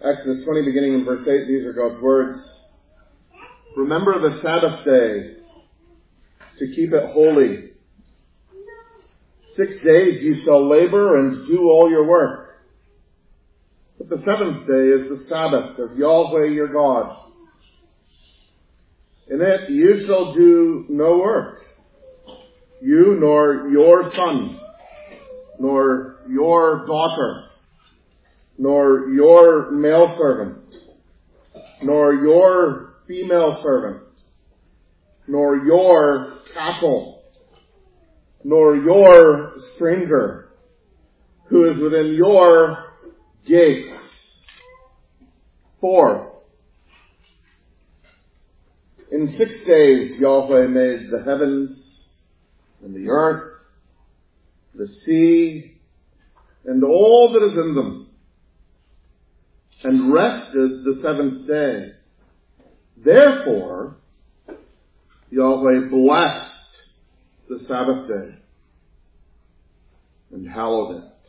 Exodus 20, beginning in verse 8, these are God's words. Remember the Sabbath day to keep it holy. 6 days you shall labor and do all your work. But the seventh day is the Sabbath of Yahweh your God. In it you shall do no work, you nor your son, nor your daughter, nor your male servant, nor your female servant, nor your cattle, nor your stranger who is within your gates. 4. In 6 days Yahweh made the heavens and the earth, the sea, and all that is in them, and rested the seventh day. Therefore, Yahweh blessed the Sabbath day and hallowed it.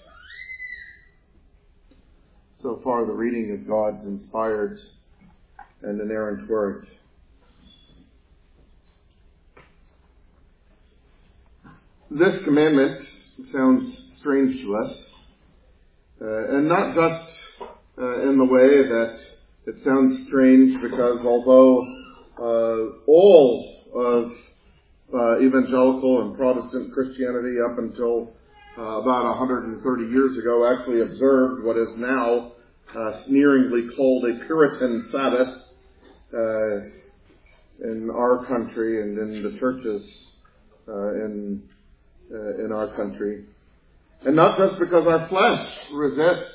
So far, the reading of God's inspired and inerrant word. This commandment sounds strange to us, and not just in the way that it sounds strange because although all of evangelical and Protestant Christianity up until about 130 years ago actually observed what is now sneeringly called a Puritan Sabbath in our country and in the churches in our country. And not just because our flesh resists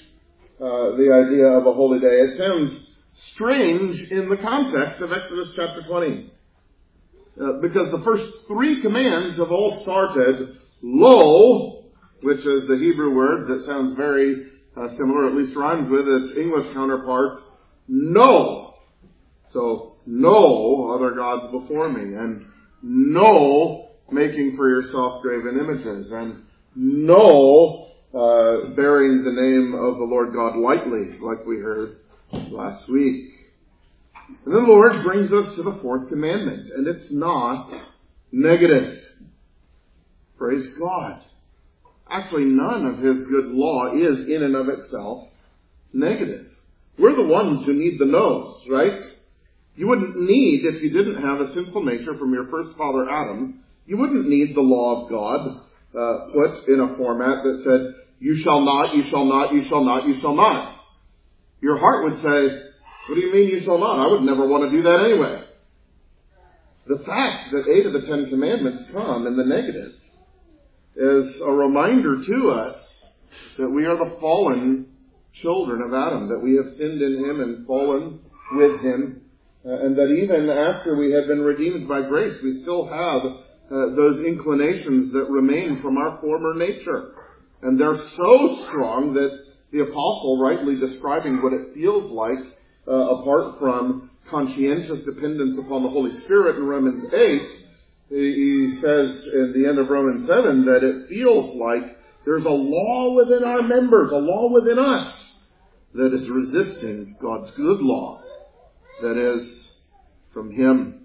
the idea of a holy day. It sounds strange in the context of Exodus chapter 20. Because the first 3 commands have all started, lo, which is the Hebrew word that sounds very similar, at least rhymes with its English counterpart, no. So, no other gods before me, and no making for yourself graven images, and no bearing the name of the Lord God lightly, like we heard last week. And then the Lord brings us to the 4th commandment, and it's not negative. Praise God. Actually, none of His good law is in and of itself negative. We're the ones who need the no's, right? You wouldn't need, if you didn't have a sinful nature from your first father Adam, you wouldn't need the law of God put in a format that said, you shall not, you shall not, you shall not, you shall not. Your heart would say, what do you mean you shall not? I would never want to do that anyway. The fact that 8 of the 10 commandments come in the negative is a reminder to us that we are the fallen children of Adam, that we have sinned in him and fallen with him, and that even after we have been redeemed by grace, we still have those inclinations that remain from our former nature. And they're so strong that the apostle, rightly describing what it feels like apart from conscientious dependence upon the Holy Spirit in Romans 8, he says in the end of Romans 7 that it feels like there's a law within our members, a law within us that is resisting God's good law, that is from Him.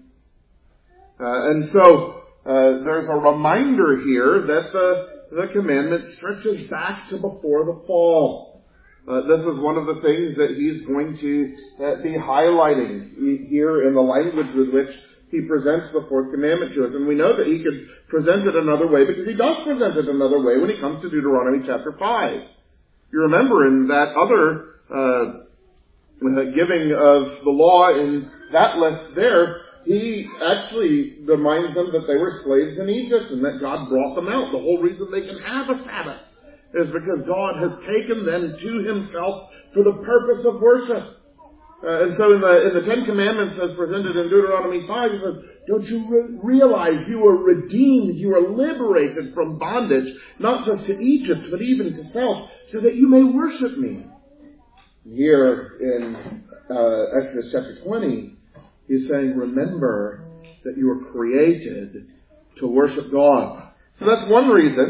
And so there's a reminder here that the commandment stretches back to before the fall. This is one of the things that he's going to be highlighting here in the language with which he presents the 4th commandment to us. And we know that he could present it another way because he does present it another way when he comes to Deuteronomy chapter 5. You remember in that other giving of the law in that list there, he actually reminds them that they were slaves in Egypt and that God brought them out. The whole reason they can have a Sabbath is because God has taken them to Himself for the purpose of worship. And so in the 10 Commandments as presented in Deuteronomy 5, he says, don't you realize you were redeemed, you were liberated from bondage, not just to Egypt, but even to self, so that you may worship me. Here in Exodus chapter 20, he's saying, remember that you were created to worship God. So that's one reason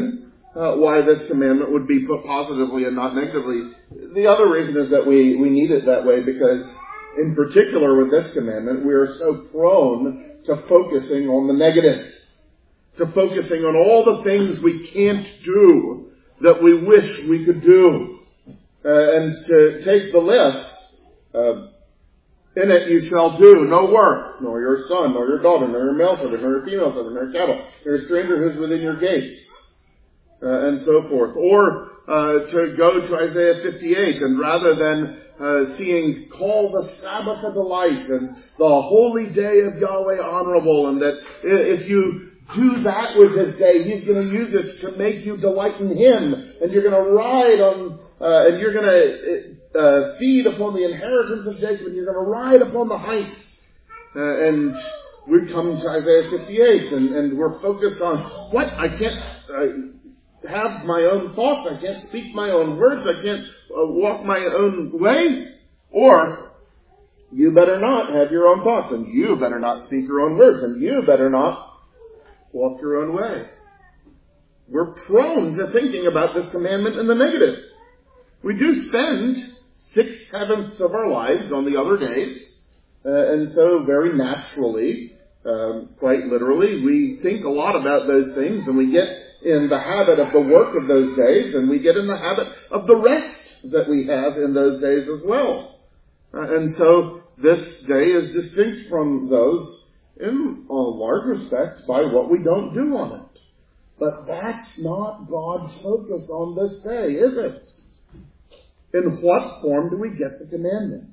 why this commandment would be put positively and not negatively. The other reason is that we need it that way because, in particular with this commandment, we are so prone to focusing on the negative, to focusing on all the things we can't do that we wish we could do. And to take the list, in it you shall do no work, nor your son, nor your daughter, nor your male servant, nor your female servant, nor your cattle, nor your stranger who is within your gates, and so forth. Or to go to Isaiah 58, and rather than seeing call the Sabbath a delight, and the holy day of Yahweh honorable, and that if you do that with this day, He's going to use it to make you delight in Him, and you're going to ride on, and you're going to feed upon the inheritance of Jacob, and you're going to ride upon the heights. And we come to Isaiah 58, and we're focused on what? I can't have my own thoughts, I can't speak my own words, I can't walk my own way. Or, you better not have your own thoughts, and you better not speak your own words, and you better not walk your own way. We're prone to thinking about this commandment in the negative. We do spend 6/7 of our lives on the other days, and so very naturally, quite literally, we think a lot about those things, and we get in the habit of the work of those days, and we get in the habit of the rest that we have in those days as well. And so this day is distinct from those in a large respect by what we don't do on it. But that's not God's focus on this day, is it? In what form do we get the commandment?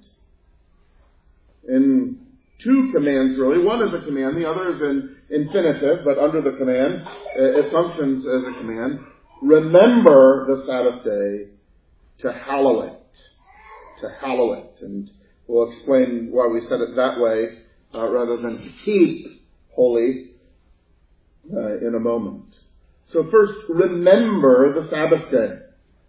In two commands, really. One is a command, the other is an infinitive, but under the command, it functions as a command. Remember the Sabbath day to hallow it. To hallow it. And we'll explain why we said it that way, rather than to keep holy, in a moment. So first, remember the Sabbath day.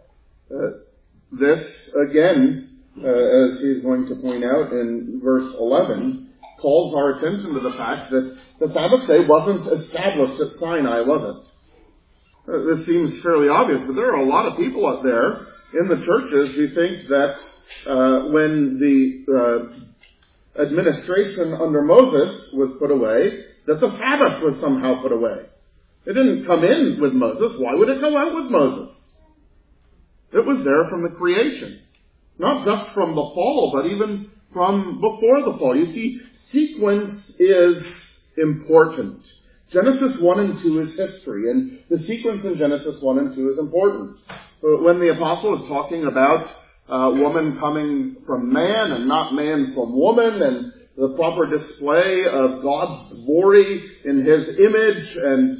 This, again, as he's going to point out in verse 11, calls our attention to the fact that the Sabbath day wasn't established at Sinai, was it? This seems fairly obvious, but there are a lot of people out there in the churches who think that when the administration under Moses was put away, that the Sabbath was somehow put away. It didn't come in with Moses. Why would it go out with Moses? It was there from the creation. Not just from the fall, but even from before the fall. You see, sequence is important. Genesis 1 and 2 is history, and the sequence in Genesis 1 and 2 is important. When the apostle is talking about woman coming from man and not man from woman, and the proper display of God's glory in His image, and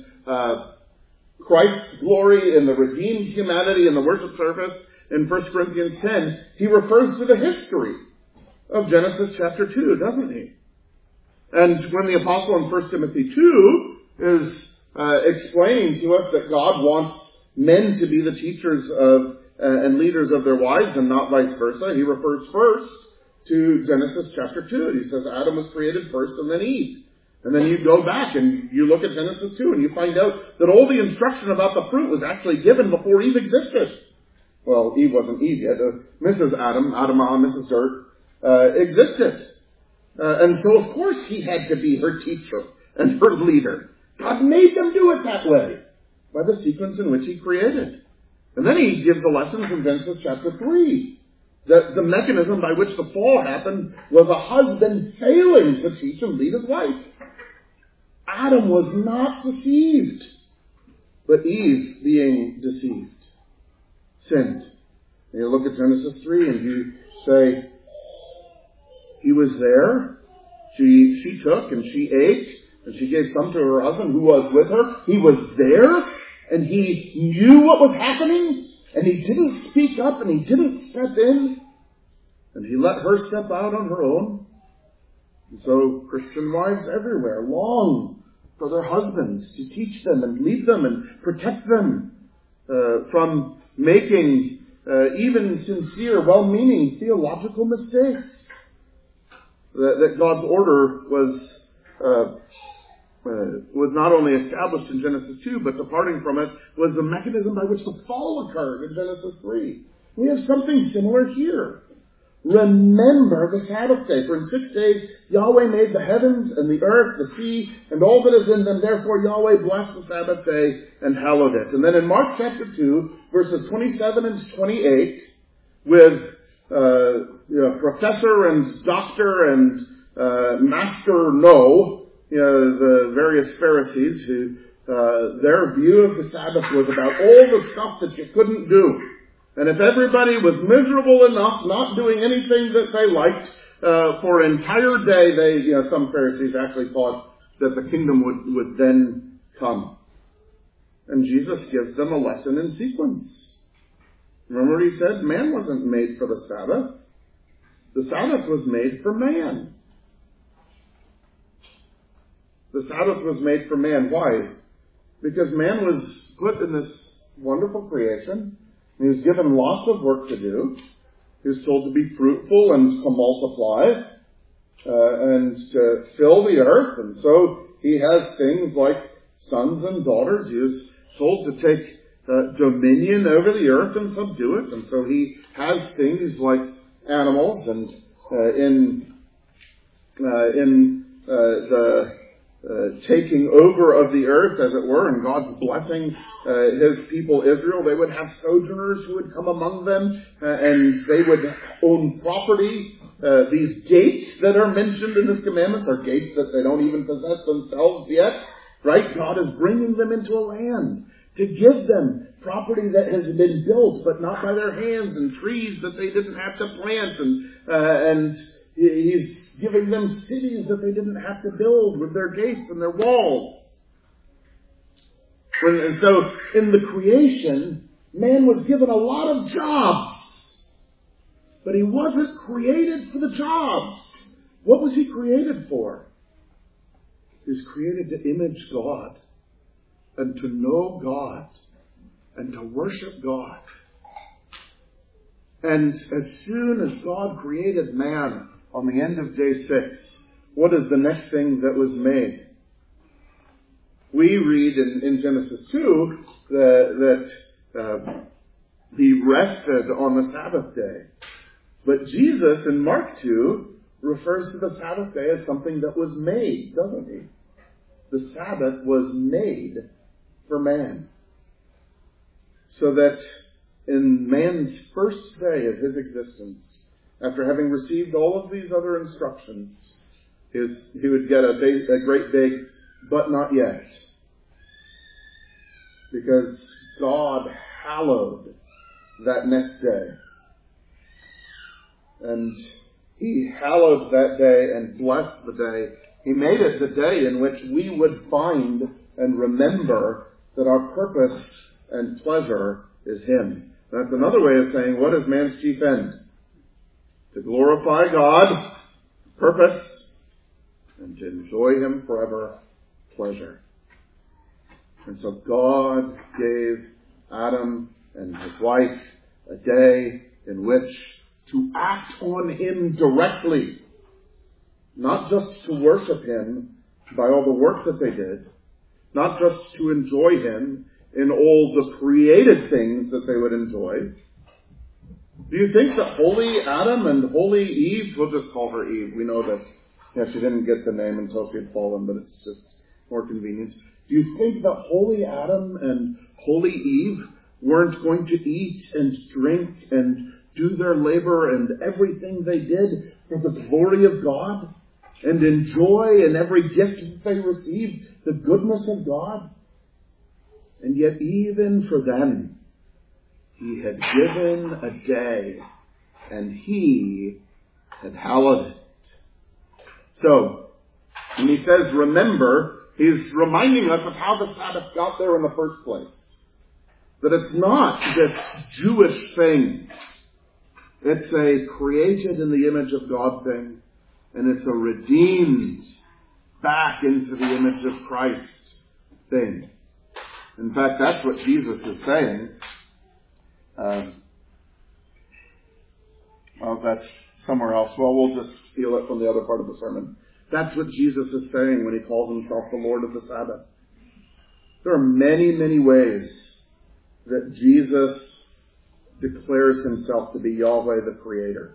Christ's glory in the redeemed humanity in the worship service in 1 Corinthians 10, he refers to the history of Genesis chapter 2, doesn't he? And when the apostle in 1 Timothy 2 is explaining to us that God wants men to be the teachers of and leaders of their wives and not vice versa, he refers first to Genesis chapter 2. He says Adam was created first and then Eve. And then you go back and you look at Genesis 2 and you find out that all the instruction about the fruit was actually given before Eve existed. Well, Eve wasn't Eve yet. Mrs. Adam, Mrs. Dirt, existed. And so of course he had to be her teacher and her leader. God made them do it that way by the sequence in which he created. And then he gives a lesson from Genesis chapter 3. That the mechanism by which the fall happened was a husband failing to teach and lead his wife. Adam was not deceived, but Eve, being deceived, sinned. And you look at Genesis 3 and you say, he was there, she took and she ate, and she gave some to her husband who was with her. He was there, and he knew what was happening, and he didn't speak up, and he didn't step in, and he let her step out on her own. And so Christian wives everywhere long for their husbands to teach them and lead them and protect them from making even sincere, well-meaning theological mistakes. That God's order was was not only established in Genesis 2, but departing from it was the mechanism by which the fall occurred in Genesis 3. We have something similar here. Remember the Sabbath day. For in 6 days Yahweh made the heavens and the earth, the sea, and all that is in them. Therefore Yahweh blessed the Sabbath day and hallowed it. And then in Mark chapter 2, verses 27 and 28, with Professor and Doctor and Master No, the various Pharisees who their view of the Sabbath was about all the stuff that you couldn't do. And if everybody was miserable enough not doing anything that they liked for an entire day, some Pharisees actually thought that the kingdom would then come. And Jesus gives them a lesson in sequence. Remember what he said? Man wasn't made for the Sabbath. The Sabbath was made for man. The Sabbath was made for man. Why? Because man was put in this wonderful creation. He was given lots of work to do. He was told to be fruitful and to multiply and to fill the earth. And so he has things like sons and daughters. He was told to take dominion over the earth and subdue it. And so he has things like animals and in the taking over of the earth, as it were, and God's blessing His people Israel. They would have sojourners who would come among them, and they would own property. These gates that are mentioned in this commandments are gates that they don't even possess themselves yet, right? God is bringing them into a land to give them property that has been built, but not by their hands, and trees that they didn't have to plant, and He's giving them cities that they didn't have to build with their gates and their walls. And so, in the creation, man was given a lot of jobs. But he wasn't created for the jobs. What was he created for? He was created to image God, and to know God, and to worship God. And as soon as God created man, on the end of day 6, what is the next thing that was made? We read in Genesis 2 that he rested on the Sabbath day. But Jesus in Mark 2 refers to the Sabbath day as something that was made, doesn't he? The Sabbath was made for man. So that in man's first day of his existence, after having received all of these other instructions, he would get a great big, but not yet. Because God hallowed that next day. And He hallowed that day and blessed the day. He made it the day in which we would find and remember that our purpose and pleasure is Him. That's another way of saying, what is man's chief end? To glorify God, purpose, and to enjoy Him forever, pleasure. And so God gave Adam and his wife a day in which to act on Him directly, not just to worship Him by all the work that they did, not just to enjoy Him in all the created things that they would enjoy. Do you think that holy Adam and holy Eve, we'll just call her Eve, we know that she didn't get the name until she had fallen, but it's just more convenient. Do you think that holy Adam and holy Eve weren't going to eat and drink and do their labor and everything they did for the glory of God and enjoy in every gift that they received the goodness of God? And yet even for them, He had given a day, and He had hallowed it. So, when He says remember, He's reminding us of how the Sabbath got there in the first place. That it's not this Jewish thing. It's a created in the image of God thing, and it's a redeemed back into the image of Christ thing. In fact, that's what Jesus is saying. Well, that's somewhere else. Well, we'll just steal it from the other part of the sermon. That's what Jesus is saying when he calls himself the Lord of the Sabbath. There are many, many ways that Jesus declares himself to be Yahweh the Creator.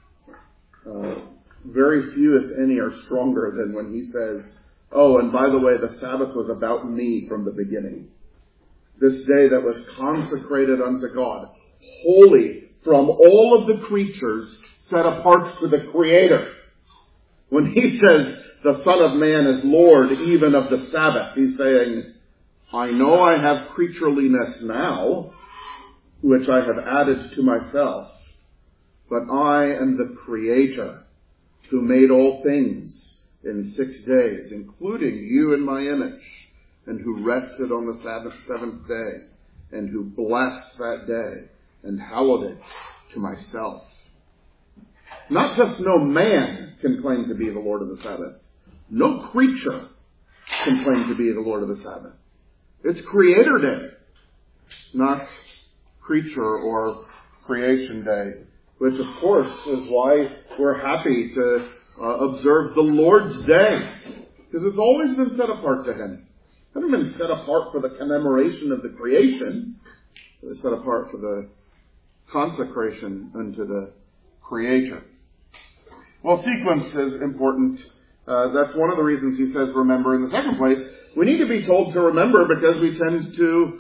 Very few, if any, are stronger than when he says, oh, and by the way, the Sabbath was about me from the beginning. This day that was consecrated unto God, holy from all of the creatures, set apart to the Creator. When he says the Son of Man is Lord even of the Sabbath, he's saying, I know I have creatureliness now, which I have added to myself, but I am the Creator who made all things in 6 days, including you in my image, and who rested on the seventh day, and who blessed that day and hallowed it to myself. Not just no man can claim to be the Lord of the Sabbath. No creature can claim to be the Lord of the Sabbath. It's Creator Day, not creature or creation day, which of course is why we're happy to observe the Lord's Day, because it's always been set apart to Him. It hasn't been set apart for the commemoration of the creation. It was set apart for the consecration unto the Creator. Well, sequence is important. That's one of the reasons he says remember in the second place. We need to be told to remember because we tend to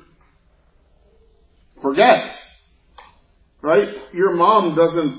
forget. Right? Your mom doesn't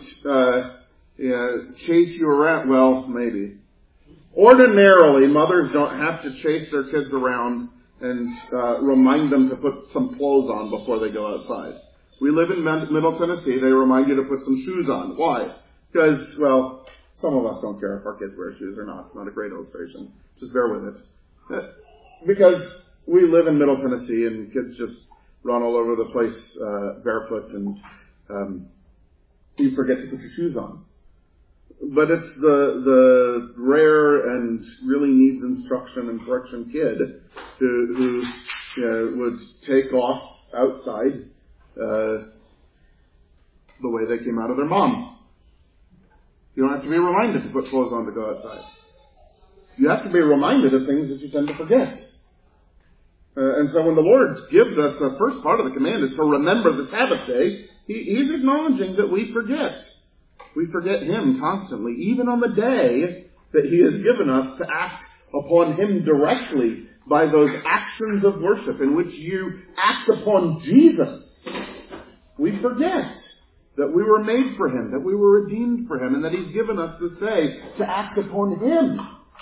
chase you around. Well, maybe. Ordinarily, mothers don't have to chase their kids around and remind them to put some clothes on before they go outside. We live in Middle Tennessee. They remind you to put some shoes on. Why? Because, well, some of us don't care if our kids wear shoes or not. It's not a great illustration. Just bear with it. Because we live in Middle Tennessee and kids just run all over the place barefoot and you forget to put your shoes on. But it's the rare and really needs instruction and correction kid who would take off outside the way they came out of their mom. You don't have to be reminded to put clothes on to go outside. You have to be reminded of things that you tend to forget. And so when the Lord gives us the first part of the command is to remember the Sabbath day, He's acknowledging that we forget. We forget Him constantly, even on the day that He has given us to act upon Him directly by those actions of worship in which you act upon Jesus. We forget that we were made for Him, that we were redeemed for Him, and that He's given us this day to act upon Him.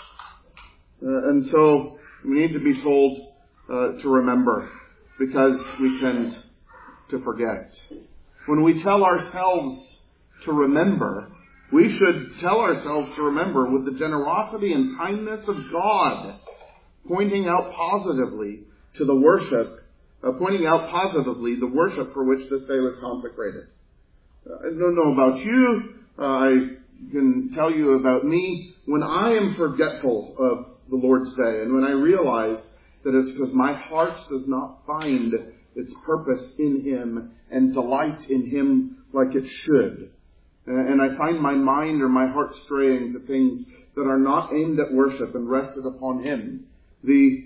And so we need to be told to remember, because we tend to forget. When we tell ourselves to remember, we should tell ourselves to remember with the generosity and kindness of God, pointing out positively to the worship, pointing out positively the worship for which this day was consecrated. I don't know about you. I can tell you about me. When I am forgetful of the Lord's Day, and when I realize that it's because my heart does not find its purpose in Him and delight in Him like it should, and I find my mind or my heart straying to things that are not aimed at worship and rested upon Him, the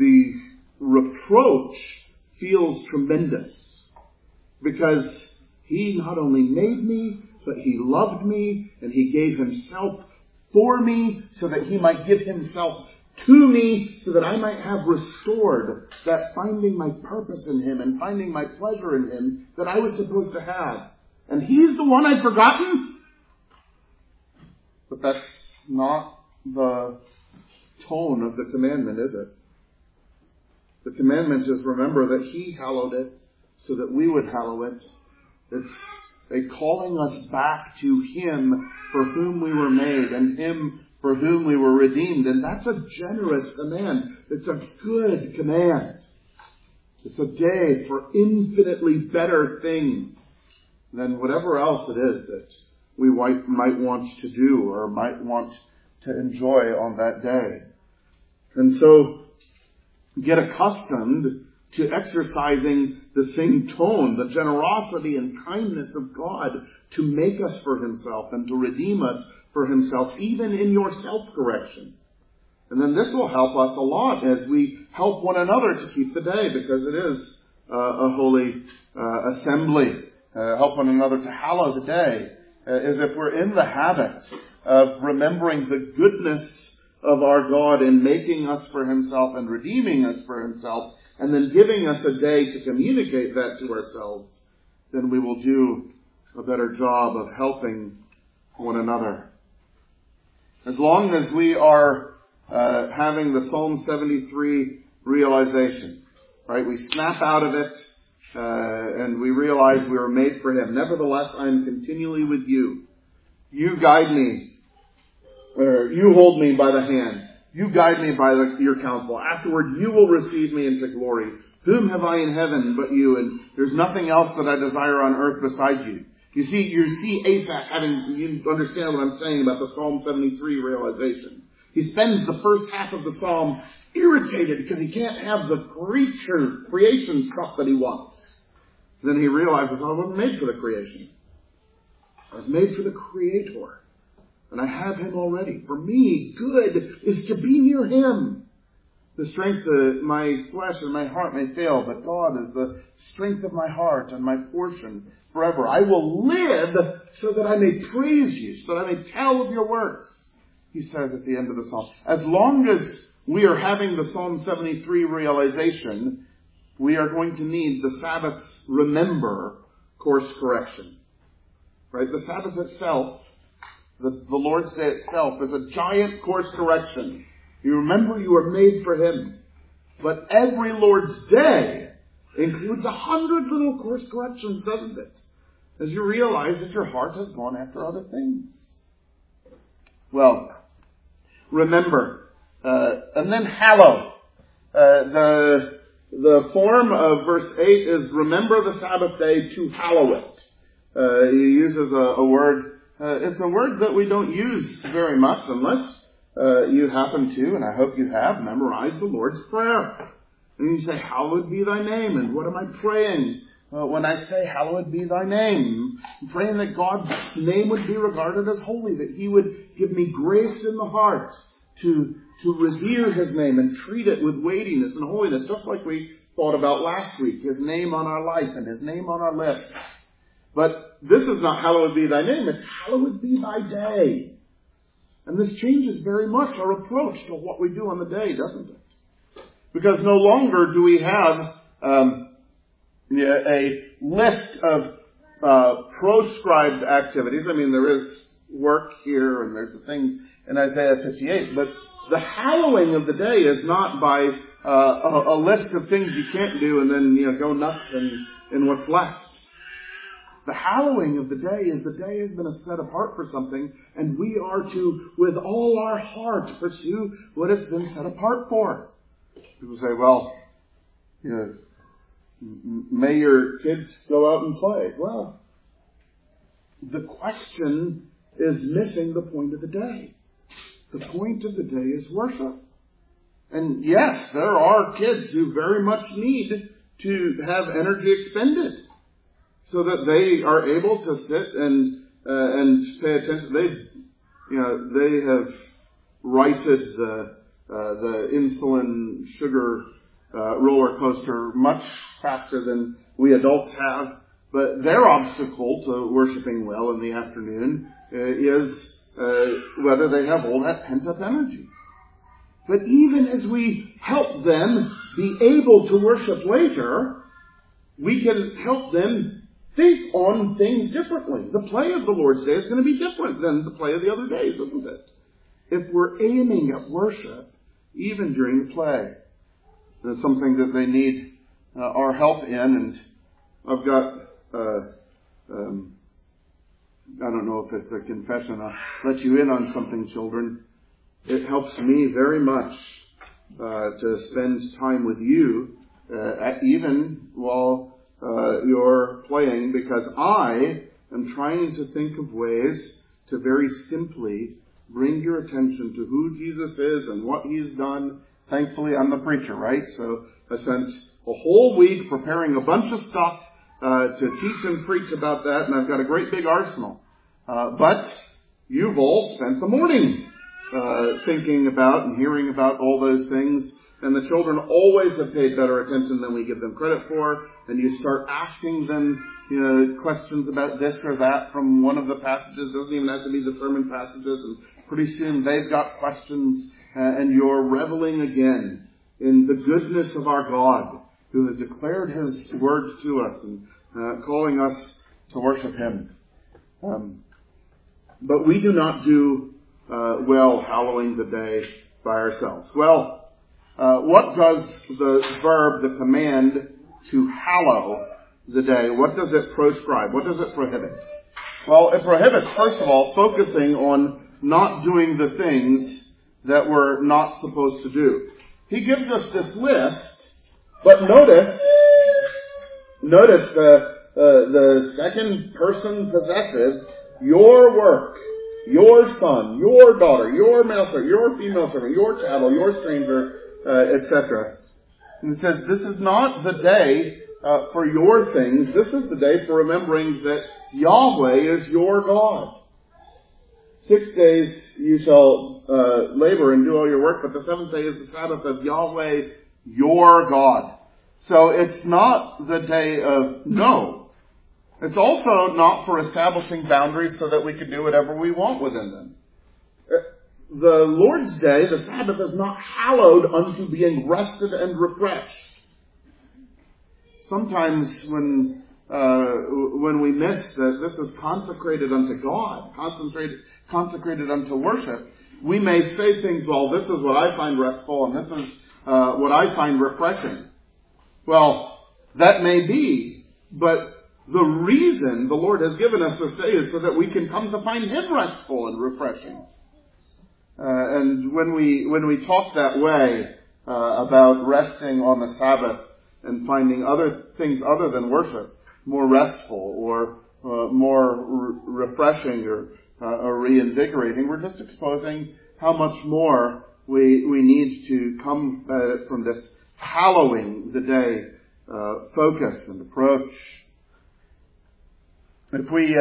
reproach feels tremendous, because He not only made me, but He loved me, and He gave Himself for me so that He might give Himself to me so that I might have restored that finding my purpose in Him and finding my pleasure in Him that I was supposed to have. And He's the one I've forgotten? But that's not the tone of the commandment, is it? The commandment is remember that He hallowed it so that we would hallow it. It's a calling us back to Him for whom we were made and Him for whom we were redeemed. And that's a generous command. It's a good command. It's a day for infinitely better things than whatever else it is that we might want to do or might want to enjoy on that day. And so get accustomed to exercising the same tone, the generosity and kindness of God to make us for Himself and to redeem us for himself, even in your self-correction. And then this will help us a lot as we help one another to keep the day, because it is a holy assembly. Help one another to hallow the day, as if we're in the habit of remembering the goodness of our God in making us for himself and redeeming us for himself, and then giving us a day to communicate that to ourselves, then we will do a better job of helping one another. As long as we are having the Psalm 73 realization, right? We snap out of it, and we realize we were made for him. Nevertheless, I am continually with you. You guide me, or you hold me by the hand. You guide me by your counsel. Afterward, you will receive me into glory. Whom have I in heaven but you? And there's nothing else that I desire on earth beside you. You see Asaph you understand what I'm saying about the Psalm 73 realization. He spends the first half of the Psalm irritated because he can't have the creation stuff that he wants. Then he realizes, I wasn't made for the creation. I was made for the Creator. And I have him already. For me, good is to be near him. The strength of my flesh and my heart may fail, but God is the strength of my heart and my portion forever. I will live so that I may praise you, so that I may tell of your works, he says at the end of the Psalm. As long as we are having the Psalm 73 realization, we are going to need the Sabbath's remember course correction. Right? The Sabbath itself, the Lord's Day itself, is a giant course correction. You remember you are made for him. But every Lord's Day includes 100 little course corrections, doesn't it? As you realize that your heart has gone after other things. Well, remember, and then hallow. The form of verse 8 is remember the Sabbath day to hallow it. He uses a word. It's a word that we don't use very much unless you happen to, and I hope you have, memorized the Lord's Prayer. And you say, hallowed be thy name. And what am I praying? When I say, hallowed be thy name, I'm praying that God's name would be regarded as holy, that he would give me grace in the heart to revere his name and treat it with weightiness and holiness, just like we thought about last week, his name on our life and his name on our lips. But this is not hallowed be thy name, it's hallowed be thy day. And this changes very much our approach to what we do on the day, doesn't it? Because no longer do we have a list of proscribed activities. I mean, there is work here and there's the things in Isaiah 58, but the hallowing of the day is not by a list of things you can't do and then go nuts in what's left. The hallowing of the day is the day has been set apart for something, and we are to, with all our heart, pursue what it's been set apart for. People say, well, may your kids go out and play. Well, the question is missing the point of the day. The point of the day is worship. And yes, there are kids who very much need to have energy expended so that they are able to sit and pay attention. They have righted the insulin sugar roller coaster much faster than we adults have. But their obstacle to worshiping well in the afternoon is whether they have all that pent-up energy. But even as we help them be able to worship later, we can help them think on things differently. The play of the Lord's Day is going to be different than the play of the other days, isn't it? If we're aiming at worship, even during the play, it's something that they need our help in. And I've got, I don't know if it's a confession. I'll let you in on something, children. It helps me very much to spend time with you, even while you're playing, because I am trying to think of ways to very simply bring your attention to who Jesus is and what he's done. Thankfully, I'm the preacher, right? So I spent a whole week preparing a bunch of stuff to teach and preach about that, and I've got a great big arsenal. But You've all spent the morning thinking about and hearing about all those things, and the children always have paid better attention than we give them credit for, and you start asking them questions about this or that from one of the passages. It doesn't even have to be the sermon passages, and pretty soon they've got questions, and you're reveling again in the goodness of our God, who has declared His word to us and calling us to worship Him. But we do not do well hallowing the day by ourselves. Well, what does the verb, the command to hallow the day, what does it proscribe? What does it prohibit? Well, it prohibits, first of all, focusing on not doing the things that we're not supposed to do. He gives us this list, but notice the second person possessive, your work, your son, your daughter, your male servant, your female servant, your chattel, your stranger, etc. And it says, this is not the day for your things. This is the day for remembering that Yahweh is your God. 6 days you shall labor and do all your work, but the seventh day is the Sabbath of Yahweh, your God. So it's not the day of no. It's also not for establishing boundaries so that we can do whatever we want within them. The Lord's Day, the Sabbath, is not hallowed unto being rested and refreshed. Sometimes when we miss that this is consecrated unto God, consecrated unto worship, we may say things, well, this is what I find restful and this is what I find refreshing. Well, that may be, but the reason the Lord has given us this day is so that we can come to find Him restful and refreshing. And when we talk that way about resting on the Sabbath and finding other things other than worship more restful or more refreshing or reinvigorating, we're just exposing how much more we need to come from this hallowing the day focus and approach. If we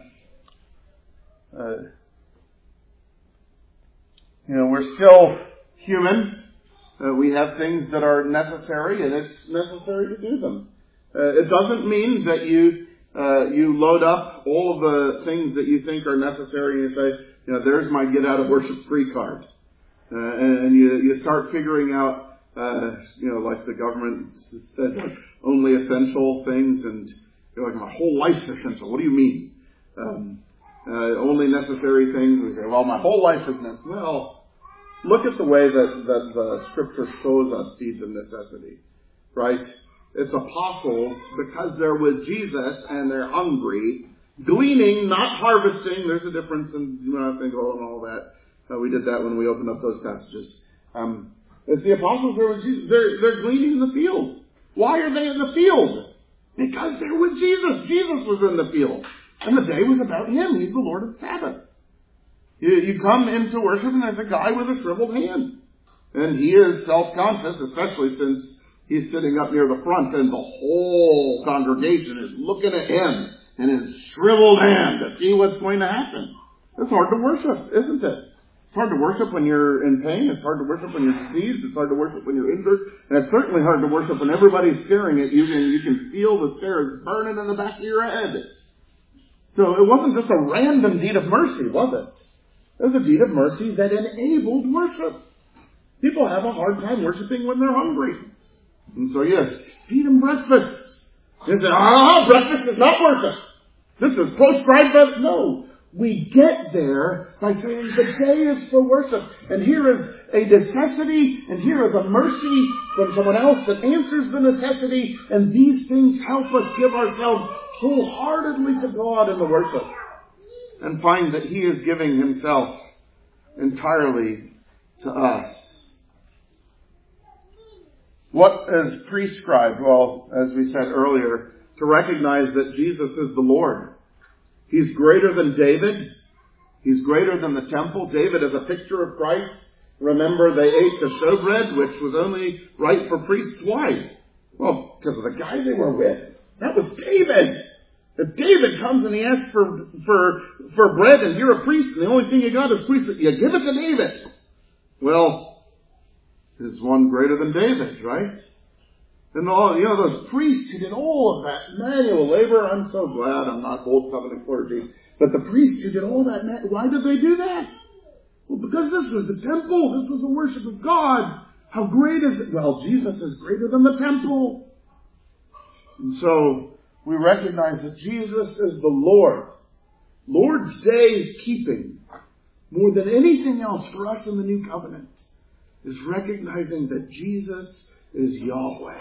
we're still human. We have things that are necessary, and it's necessary to do them. It doesn't mean that you load up all of the things that you think are necessary, and you say, there's my get out of worship free card, and you start figuring out, like the government said, like only essential things, and you're like, my whole life's essential. What do you mean? Only necessary things. And we say, well, my whole life is necessary. Well, look at the way that the Scripture shows us deeds of necessity, right? It's apostles because they're with Jesus and they're hungry, gleaning, not harvesting. There's a difference, and you don't have to go and all that. We did that when we opened up those passages. As the apostles are with Jesus, they're gleaning in the field. Why are they in the field? Because they're with Jesus. Jesus was in the field. And the day was about Him. He's the Lord of the Sabbath. You come into worship and there's a guy with a shriveled hand. And he is self-conscious, especially since he's sitting up near the front and the whole congregation is looking at him and his shriveled hand to see what's going to happen. It's hard to worship, isn't it? It's hard to worship when you're in pain. It's hard to worship when you're diseased. It's hard to worship when you're injured. And it's certainly hard to worship when everybody's staring at you and you can feel the stares burning in the back of your head. So it wasn't just a random deed of mercy, was it? It was a deed of mercy that enabled worship. People have a hard time worshiping when they're hungry. And so you feed them breakfast. You say, breakfast is not worship. This is proscribed by... No. We get there by saying the day is for worship. And here is a necessity, and here is a mercy from someone else that answers the necessity. And these things help us give ourselves wholeheartedly to God in the worship. And find that He is giving Himself entirely to us. What is prescribed? Well, as we said earlier, to recognize that Jesus is the Lord. He's greater than David. He's greater than the temple. David is a picture of Christ. Remember, they ate the showbread, which was only right for priests. Why? Well, because of the guy they were with. That was David. If David comes and he asks for bread and you're a priest and the only thing you got is priesthood, you give it to David. Well, is one greater than David, right? And those priests who did all of that manual labor, I'm so glad I'm not old covenant clergy. But the priests who did all that, why did they do that? Well, because this was the temple. This was the worship of God. How great is it? Well, Jesus is greater than the temple. And so we recognize that Jesus is the Lord. Lord's Day keeping, more than anything else for us in the New Covenant, is recognizing that Jesus is Yahweh.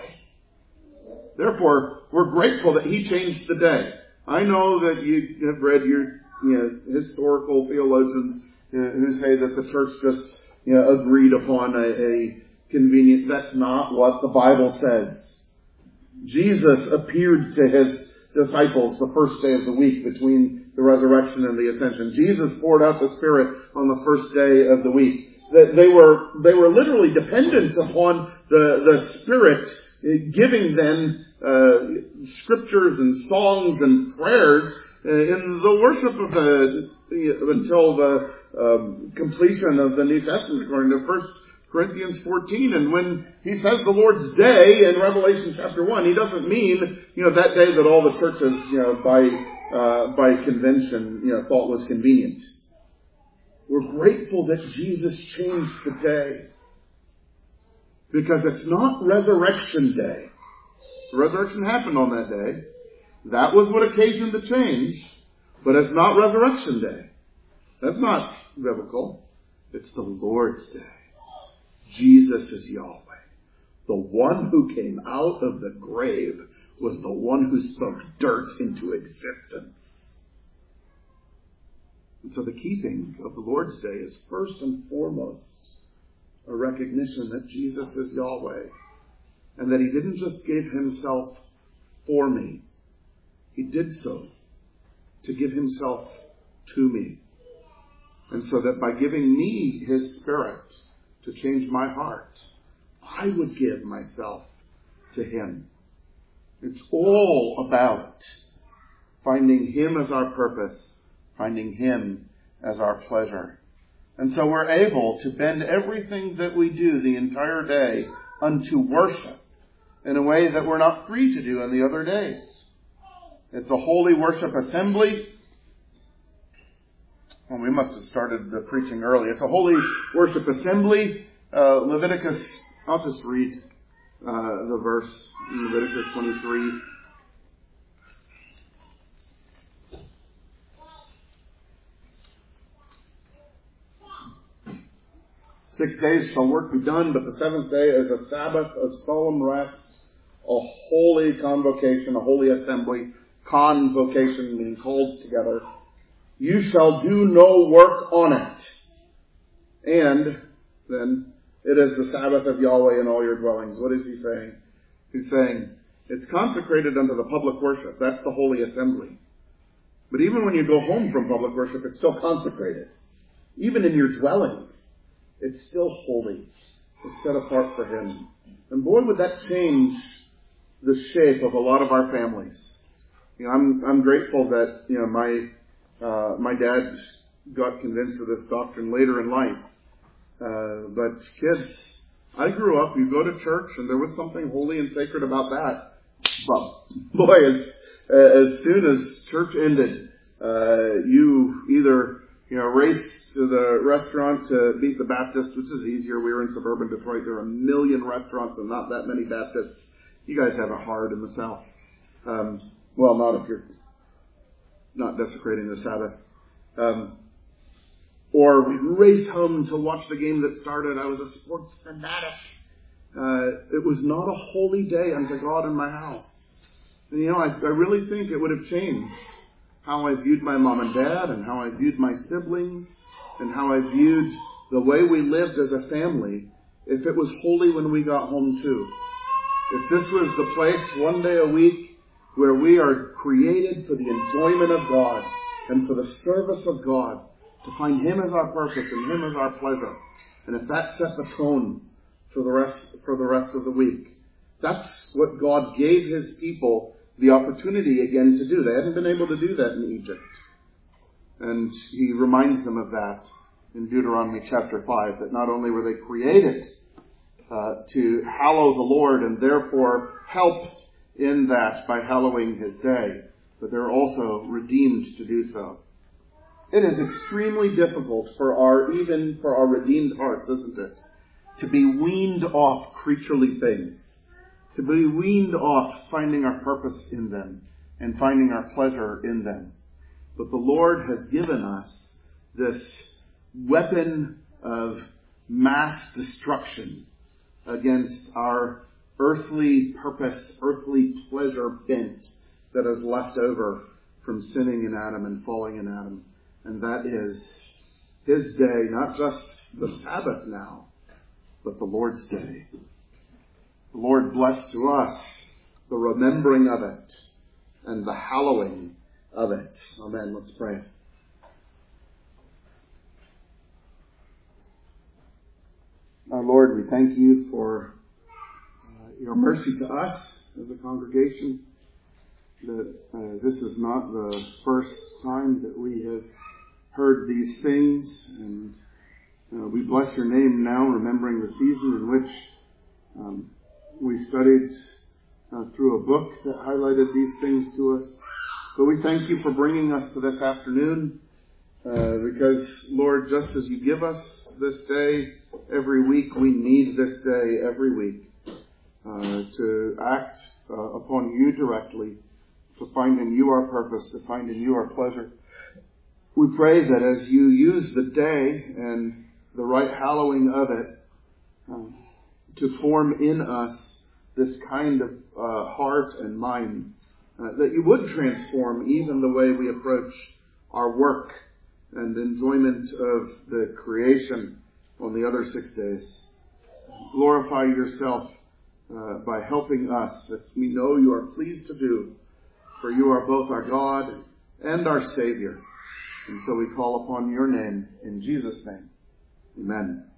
Therefore, we're grateful that He changed the day. I know that you have read your historical theologians who say that the church just agreed upon a convenient. That's not what the Bible says. Jesus appeared to His disciples the first day of the week between the resurrection and the ascension. Jesus poured out the Spirit on the first day of the week. They were literally dependent upon the Spirit giving them scriptures and songs and prayers in the worship of until the completion of the New Testament, according to 1 Corinthians 14. And when he says the Lord's Day in Revelation chapter 1, he doesn't mean that day that all the churches by convention thought was convenient. We're grateful that Jesus changed the day, because it's not Resurrection Day. The resurrection happened on that day. That was what occasioned the change, but it's not Resurrection Day. That's not biblical. It's the Lord's Day. Jesus is Yahweh. The one who came out of the grave was the one who spoke dirt into existence. And so the keeping of the Lord's Day is first and foremost a recognition that Jesus is Yahweh, and that He didn't just give Himself for me. He did so to give Himself to me. And so that by giving me His Spirit to change my heart, I would give myself to Him. It's all about finding Him as our purpose, finding Him as our pleasure. And so we're able to bend everything that we do the entire day unto worship in a way that we're not free to do on the other days. It's a holy worship assembly. Well, we must have started the preaching early. It's a holy worship assembly. Leviticus, I'll just read the verse in Leviticus 23. "6 days shall work be done, but the seventh day is a Sabbath of solemn rest, a holy convocation, a holy assembly." Convocation meaning called together. "You shall do no work on it." And then it is the Sabbath of Yahweh in all your dwellings. What is he saying? He's saying it's consecrated unto the public worship. That's the holy assembly. But even when you go home from public worship, it's still consecrated. Even in your dwelling, it's still holy. It's set apart for Him. And boy, would that change the shape of a lot of our families. I'm grateful that my dad got convinced of this doctrine later in life. But kids, I grew up. You go to church, and there was something holy and sacred about that. But boy, as soon as church ended, you either raced to the restaurant to meet the Baptists, which is easier. We were in suburban Detroit. There are 1 million restaurants and not that many Baptists. You guys have it hard in the South. Well, not if you're not desecrating the Sabbath. Or we raced home to watch the game that started. I was a sports fanatic. It was not a holy day unto God in my house. And I really think it would have changed how I viewed my mom and dad, and how I viewed my siblings, and how I viewed the way we lived as a family, if it was holy when we got home too. If this was the place one day a week where we are created for the enjoyment of God and for the service of God, to find Him as our purpose and Him as our pleasure. And if that set the tone for the rest of the week, that's what God gave His people the opportunity again to do. They hadn't been able to do that in Egypt. And he reminds them of that in Deuteronomy chapter 5, that not only were they created to hallow the Lord and therefore help in that by hallowing his day, but they're also redeemed to do so. It is extremely difficult even for our redeemed hearts, isn't it, to be weaned off creaturely things, to be weaned off finding our purpose in them and finding our pleasure in them. But the Lord has given us this weapon of mass destruction against our earthly purpose, earthly pleasure bent that is left over from sinning in Adam and falling in Adam. And that is his day, not just the Sabbath now, but the Lord's day. The Lord bless to us the remembering of it and the hallowing of it. Amen. Let's pray. Our Lord, we thank you for your mercy to us as a congregation, that this is not the first time that we have heard these things, and we bless your name now, remembering the season in which we studied through a book that highlighted these things to us. But we thank you for bringing us to this afternoon, because, Lord, just as you give us this day every week, we need this day every week to act upon you directly, to find in you our purpose, to find in you our pleasure. We pray that as you use the day and the right hallowing of it to form in us this kind of heart and mind, that you would transform even the way we approach our work and enjoyment of the creation on the other 6 days. Glorify yourself by helping us, as we know you are pleased to do, for you are both our God and our Savior. And so we call upon your name in Jesus' name. Amen.